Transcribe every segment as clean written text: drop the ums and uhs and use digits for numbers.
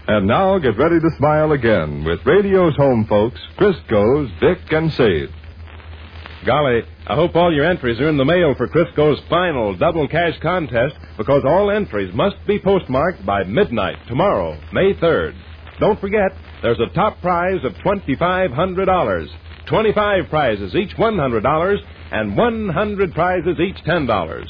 And now get ready to smile again with radio's home folks, Crisco's Dick and Sade. Golly, I hope all your entries are in the mail for Crisco's final double cash contest, because all entries must be postmarked by midnight tomorrow, May 3rd. Don't forget, there's a top prize of $2,500. 25 prizes, each $100, and 100 prizes, each $10.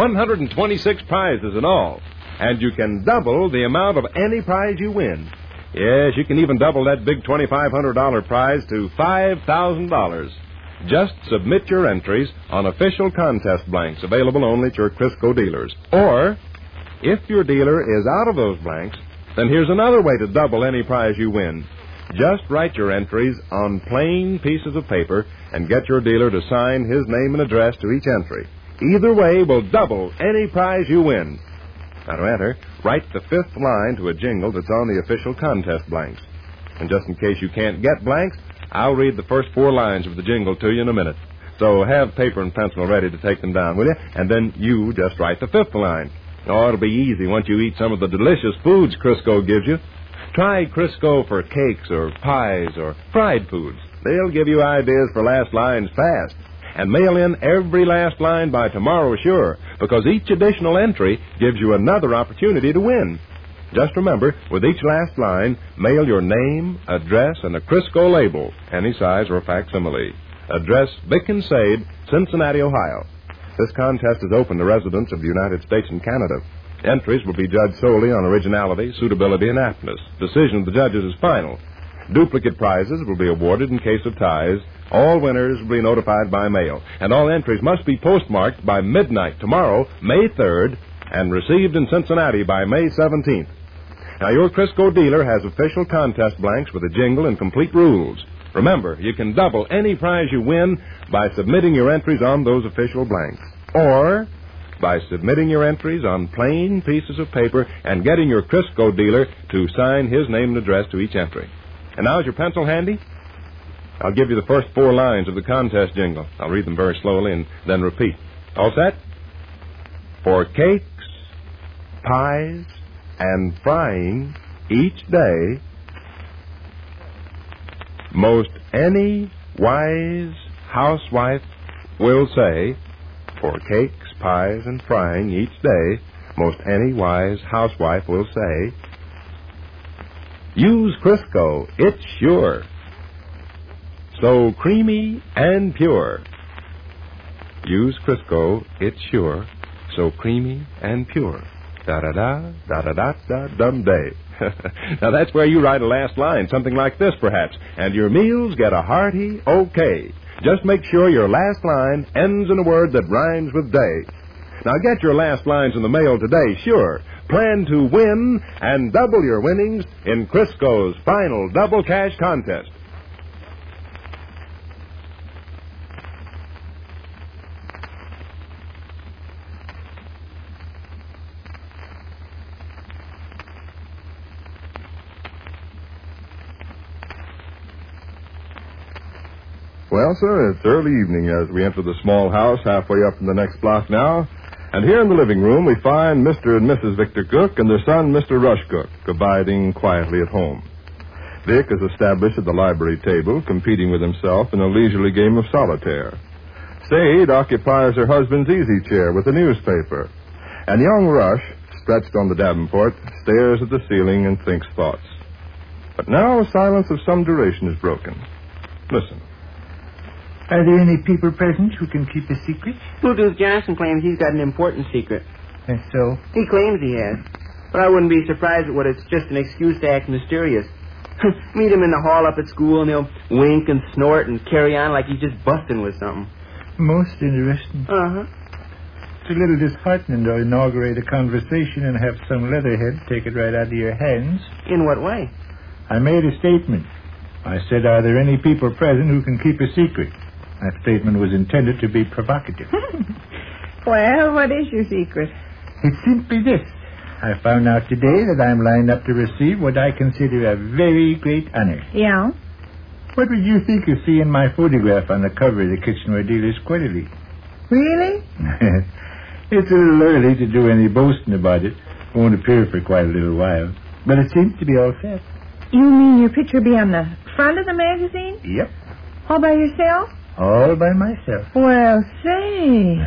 126 prizes in all. And you can double the amount of any prize you win. Yes, you can even double that big $2,500 prize to $5,000. Just submit your entries on official contest blanks available only at your Crisco dealers. Or, if your dealer is out of those blanks, then here's another way to double any prize you win. Just write your entries on plain pieces of paper and get your dealer to sign his name and address to each entry. Either way will double any prize you win. Now, to enter, write the fifth line to a jingle that's on the official contest blanks. And just in case you can't get blanks, I'll read the first 4 lines of the jingle to you in a minute. So have paper and pencil ready to take them down, will you? And then you just write the fifth line. Oh, it'll be easy once you eat some of the delicious foods Crisco gives you. Try Crisco for cakes or pies or fried foods. They'll give you ideas for last lines fast. And mail in every last line by tomorrow, sure, because each additional entry gives you another opportunity to win. Just remember, with each last line, mail your name, address, and a Crisco label, any size or facsimile. Address Dick and Sade, Cincinnati, Ohio. This contest is open to residents of the United States and Canada. Entries will be judged solely on originality, suitability, and aptness. Decision of the judges is final. Duplicate prizes will be awarded in case of ties. All winners will be notified by mail. And all entries must be postmarked by midnight tomorrow, May 3rd, and received in Cincinnati by May 17th. Now, your Crisco dealer has official contest blanks with a jingle and complete rules. Remember, you can double any prize you win by submitting your entries on those official blanks. Or by submitting your entries on plain pieces of paper and getting your Crisco dealer to sign his name and address to each entry. And now, is your pencil handy? I'll give you the first 4 lines of the contest jingle. I'll read them very slowly and then repeat. All set? For cakes, pies, and frying each day, most any wise housewife will say, for cakes, pies, and frying each day, most any wise housewife will say, use Crisco, it's sure. So creamy and pure. Use Crisco, it's sure. So creamy and pure. Da-da-da, da-da-da-da-dum-day. Now, that's where you write a last line, something like this, perhaps. And your meals get a hearty okay. Just make sure your last line ends in a word that rhymes with day. Now, get your last lines in the mail today, sure. Plan to win and double your winnings in Crisco's final double cash contest. Well, sir, it's early evening as we enter the small house halfway up in the next block now. And here in the living room, we find Mr. and Mrs. Victor Cook and their son, Mr. Rush Cook, abiding quietly at home. Vic is established at the library table, competing with himself in a leisurely game of solitaire. Sade occupies her husband's easy chair with a newspaper. And young Rush, stretched on the davenport, stares at the ceiling and thinks thoughts. But now a silence of some duration is broken. Listen. Are there any people present who can keep a secret? Blue Tooth Johnson claims he's got an important secret. That's so? He claims he has. But I wouldn't be surprised at what it's just an excuse to act mysterious. Meet him in the hall up at school, and he'll wink and snort and carry on like he's just busting with something. Most interesting. Uh-huh. It's a little disheartening to inaugurate a conversation and have some leatherhead take it right out of your hands. In what way? I made a statement. I said, are there any people present who can keep a secret? That statement was intended to be provocative. Well, what is your secret? It's simply this. I found out today that I'm lined up to receive what I consider a very great honor. Yeah? What would you think of seeing my photograph on the cover of the Kitchenware Dealer's Quarterly? Really? It's a little early to do any boasting about it. Won't appear for quite a little while. But it seems to be all set. You mean your picture be on the front of the magazine? Yep. All by yourself? All by myself. Well, say,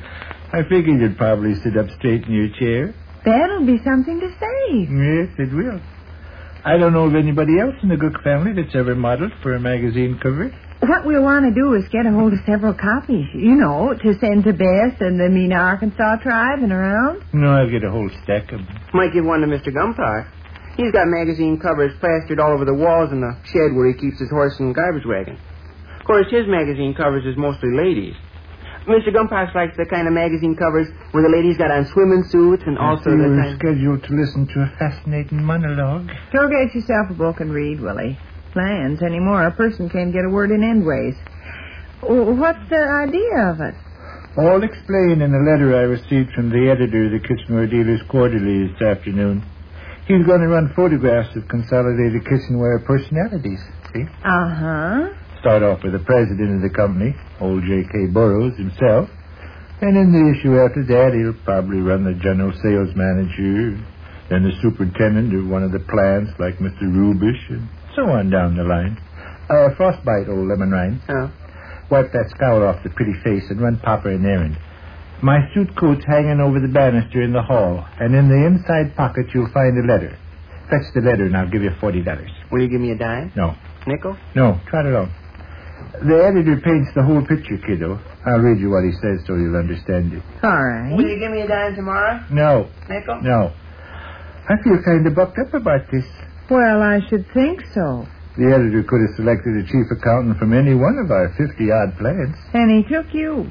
I figured you'd probably sit up straight in your chair. that'll be something to say. Yes, it will. I don't know of anybody else in the Gook family that's ever modeled for a magazine cover. What we'll want to do is get a hold of several copies, to send to Bess and the Mena, Arkansas tribe and around. No, I'll get a whole stack of them. Might give one to Mr. Gumpar. He's got magazine covers plastered all over the walls in the shed where he keeps his horse and garbage wagon. Of course, his magazine covers is mostly ladies. Mr. Gumpar likes the kind of magazine covers where the ladies got on swimming suits and also the We're kind... scheduled to listen to a fascinating monologue. So get yourself a book and read, Willie. Plans anymore. A person can't get a word in endways. What's the idea of it? All explained in a letter I received from the editor of the Kitchenware Dealers Quarterly this afternoon. He's going to run photographs of Consolidated Kitchenware personalities, see? Uh-huh. Start off with the president of the company, old J.K. Burroughs himself. And in the issue after that, he'll probably run the general sales manager, then the superintendent of one of the plants, like Mr. Rubish, and so on down the line. Frostbite, old lemon rind. Oh. Wipe that scowl off the pretty face and run Papa an errand. My suit coat's hanging over the banister in the hall, and in the inside pocket you'll find a letter. Fetch the letter and I'll give you $40. Will you give me a dime? No. Nickel? No, trot along. The editor paints the whole picture, kiddo. I'll read you what he says so you'll understand it. All right. Will you give me a dime tomorrow? No. Nickel? No. I feel kind of bucked up about this. Well, I should think so. The editor could have selected a chief accountant from any one of our 50-odd plants. And he took you.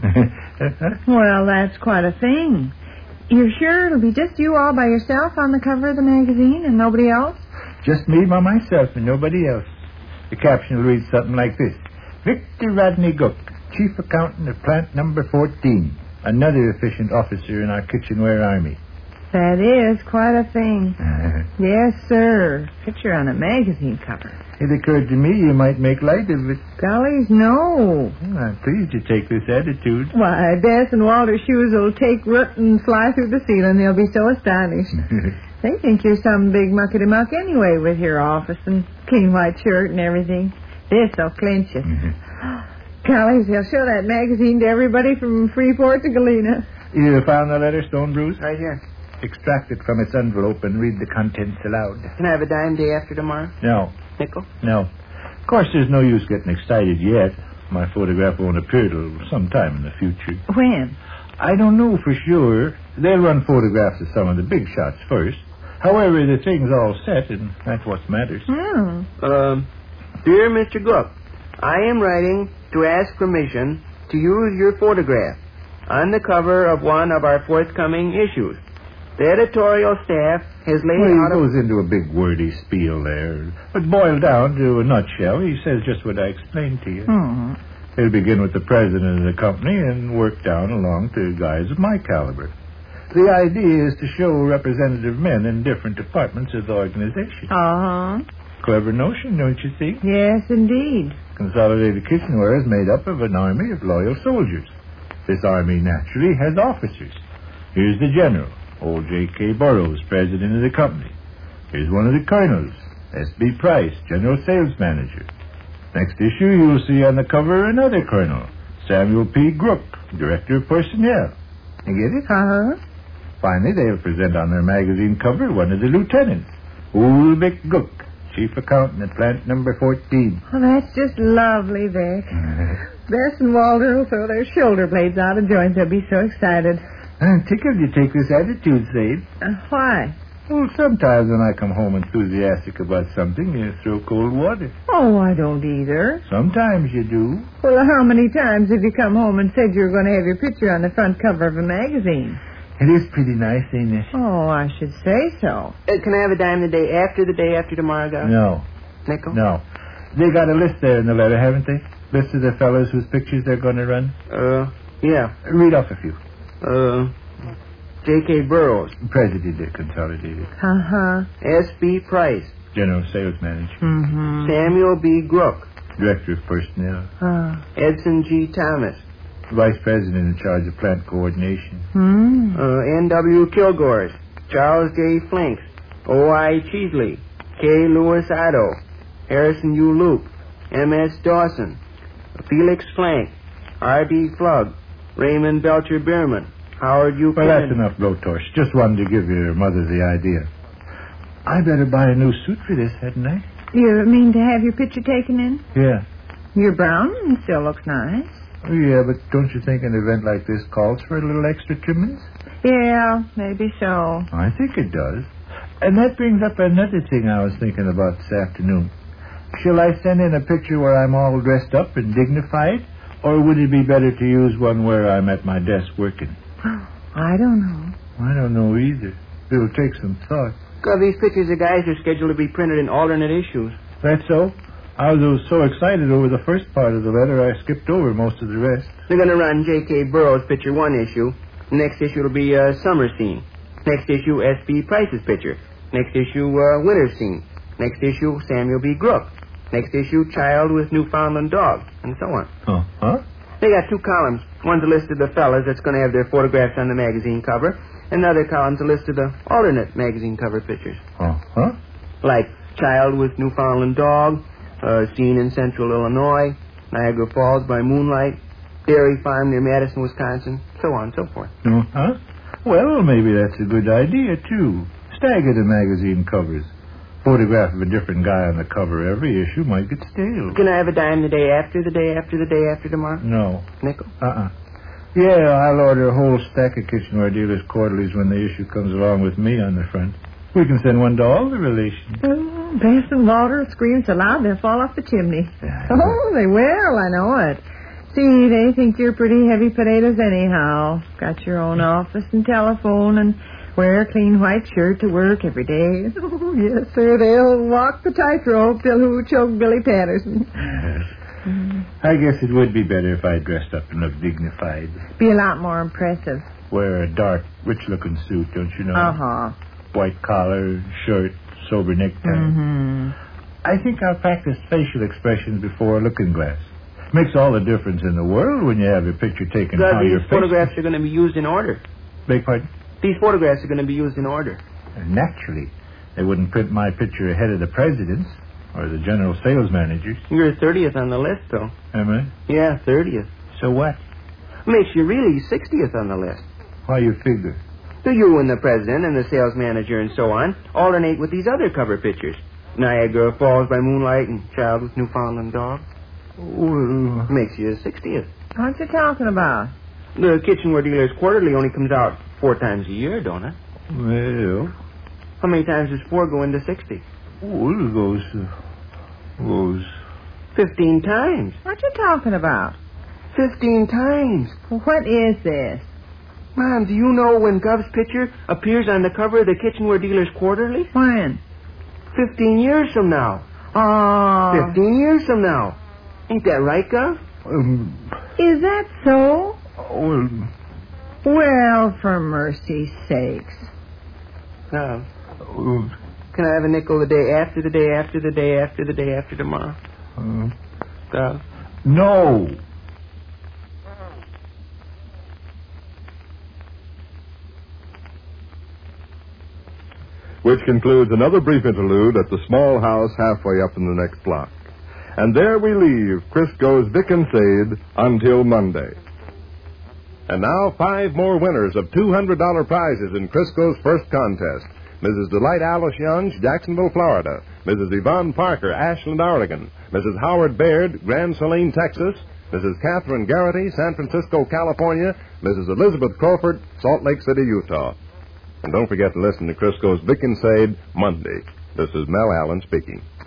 Well, that's quite a thing. You're sure it'll be just you all by yourself on the cover of the magazine and nobody else? Just me by myself and nobody else. The caption will read something like this. Victor Rodney Gook, chief accountant of plant number 14. Another efficient officer in our kitchenware army. That is quite a thing. Yes, sir. Picture on a magazine cover. It occurred to me you might make light of it. Gollies, no. Well, I'm pleased you take this attitude. Why, Bess and Walter's shoes will take root and fly through the ceiling. They'll be so astonished. They think you're some big muckety-muck anyway with your office and clean white shirt and everything. This'll clinch you. Gollies, they'll show that magazine to everybody from Freeport to Galena. You found the letter, Stone Bruce? Right here. Extract it from its envelope and read the contents aloud. Can I have a dime day after tomorrow? No. Nickel? No. Of course, there's no use getting excited yet. My photograph won't appear till sometime in the future. When? I don't know for sure. They'll run photographs of some of the big shots first. However, the thing's all set, and that's what matters. Dear Mr. Gook, I am writing to ask permission to use your photograph on the cover of one of our forthcoming issues. The editorial staff has laid Well, out he goes into a big wordy spiel there. But boiled down to a nutshell, he says just what I explained to you. He'll begin with the president of the company and work down along to guys of my caliber. The idea is to show representative men in different departments of the organization. Uh-huh. Clever notion, don't you think? Yes, indeed. Consolidated Kitchenware is made up of an army of loyal soldiers. This army naturally has officers. Here's the general, old J.K. Burroughs, president of the company. Here's one of the colonels, S.B. Price, general sales manager. Next issue, you'll see on the cover another colonel, Samuel P. Grook, director of personnel. You get it? Uh-huh. Finally, they'll present on their magazine cover one of the lieutenants, Ulrich Gook, chief accountant at plant number 14. Well, that's just lovely, Vic. Bess and Walter will throw their shoulder blades out of joint. They'll be so excited. I'm tickled you take this attitude, Sade. Why? Well, sometimes when I come home enthusiastic about something, you throw cold water. Oh, I don't either. Sometimes you do. Well, how many times have you come home and said you were going to have your picture on the front cover of a magazine? It is pretty nice, ain't it? Oh, I should say so. Can I have a dime the day after tomorrow, guys? No. Nickel? No. They got a list there in the letter, haven't they? List of the fellows whose pictures they're going to run? Yeah. Read off a few. J.K. Burroughs. President of Consolidated. Uh-huh. S.B. Price. General sales manager. Mm-hmm. Samuel B. Grook. Director of personnel. Edson G. Thomas. Vice president in charge of plant coordination. N.W. Kilgores. Charles J. Flinks. O.I. Cheesley, K. Lewis Otto, Harrison U. Luke, M.S. Dawson, Felix Flank, R.D. Flug, Raymond Belcher Bierman, Howard U. Well, Kennedy. that's enough, Blowtorch. Just wanted to give your mother the idea. I better buy a new suit for this, hadn't I? You mean to have your picture taken in? Yeah. You're brown and still looks nice. Oh, yeah, but don't you think an event like this calls for a little extra trimmings? Yeah, maybe so. I think it does. And that brings up another thing I was thinking about this afternoon. Shall I send in a picture where I'm all dressed up and dignified? Or would it be better to use one where I'm at my desk working? I don't know. I don't know either. It'll take some thought. These pictures of guys are scheduled to be printed in alternate issues. That's so? I was so excited over the first part of the letter, I skipped over most of the rest. They're going to run J.K. Burroughs' picture 1 issue. Next issue will be Summer Scene. Next issue, S.B. Price's picture. Next issue, Winter Scene. Next issue, Samuel B. Grook. Next issue, Child with Newfoundland Dog, and so on. Huh? They got 2 columns. One's a list of the fellas that's going to have their photographs on the magazine cover. And the other column's a list of the alternate magazine cover pictures. Huh? Like Child with Newfoundland Dog, Scene in Central Illinois, Niagara Falls by Moonlight, Dairy Farm near Madison, Wisconsin, so on and so forth. Huh? Well, maybe that's a good idea, too. Stagger the magazine covers. Photograph of a different guy on the cover every issue might get stale. Can I have a dime the day after, the day after, the day after tomorrow? No. Nickel? Yeah, I'll order a whole stack of kitchenware dealers' quarterlies when the issue comes along with me on the front. We can send one to all the relations. Oh, Bess and Walter scream so loud they'll fall off the chimney. Yeah. Oh, they will, I know it. See, they think you're pretty heavy potatoes anyhow. Got your own office and telephone and wear a clean white shirt to work every day. Oh, yes, sir, they'll walk the tightrope till who choked Billy Patterson. I guess it would be better if I dressed up and looked dignified. Be a lot more impressive. Wear a dark, rich-looking suit, don't you know? Uh-huh. White collar, shirt, sober necktie. Mm-hmm. I think I'll practice facial expressions before a looking glass. Makes all the difference in the world when you have your picture taken how your These face... photographs are going to be used in order. Beg pardon? These photographs are going to be used in order. Naturally. They wouldn't print my picture ahead of the president's or the general sales manager's. You're 30th on the list, though. Am I? Yeah, 30th. So what? Makes you really 60th on the list. Why you figure? So you and the president and the sales manager and so on alternate with these other cover pictures. Niagara Falls by Moonlight and Child with Newfoundland Dog. Well... Makes you 60th. What you talking about? The Kitchenware Dealers Quarterly only comes out 4 times a year, don't it? Well... How many times does 4 go into 60? Well, it goes... 15 times. What you talking about? 15 times. What is this? Mom, do you know when Gov's picture appears on the cover of the Kitchenware Dealers Quarterly? When? 15 years from now. Oh. 15 years from now. Ain't that right, Gov? Is that so? Well... Well, for mercy's sakes. Gov, can I have a nickel the day after, the day after, the day after, the day after tomorrow? Gov? No. Which concludes another brief interlude at the small house halfway up in the next block. And there we leave Crisco's Vic and Sade until Monday. And now 5 more winners of $200 prizes in Crisco's first contest. Mrs. Delight Alice Youngs, Jacksonville, Florida. Mrs. Yvonne Parker, Ashland, Oregon. Mrs. Howard Baird, Grand Saline, Texas. Mrs. Catherine Garrity, San Francisco, California. Mrs. Elizabeth Crawford, Salt Lake City, Utah. And don't forget to listen to Crisco's Vic and Sade Monday. This is Mel Allen speaking.